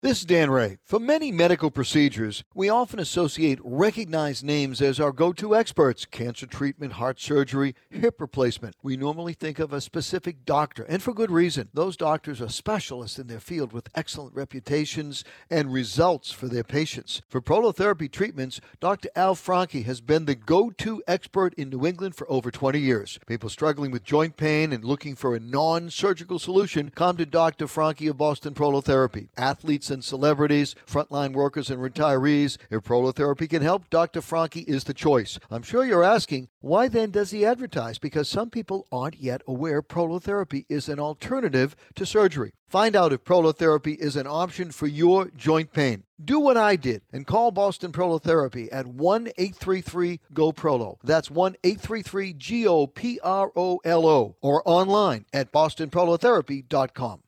This is Dan Ray. For many medical procedures, we often associate recognized names as our go-to experts: cancer treatment, heart surgery, hip replacement. We normally think of a specific doctor, and for good reason. Those doctors are specialists in their field with excellent reputations and results for their patients. For prolotherapy treatments, Dr. Al Franke has been the go-to expert in New England for over 20 years. People struggling with joint pain and looking for a non-surgical solution come to Dr. Franke of Boston Prolotherapy. Athletes and celebrities, frontline workers and retirees. If prolotherapy can help, Dr. Franke is the choice. I'm sure you're asking, why then does he advertise? Because some people aren't yet aware prolotherapy is an alternative to surgery. Find out if prolotherapy is an option for your joint pain. Do what I did and call Boston Prolotherapy at 1-833-GO-PROLO. That's 1-833-GO-PROLO or online at bostonprolotherapy.com.